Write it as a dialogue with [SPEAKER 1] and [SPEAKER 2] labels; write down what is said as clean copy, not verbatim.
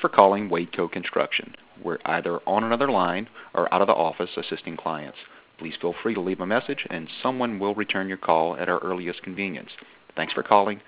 [SPEAKER 1] for calling Wadeco Construction. We're either on another line or out of the office assisting clients. Please feel free to leave a message, and someone will return your call at our earliest convenience. Thanks for calling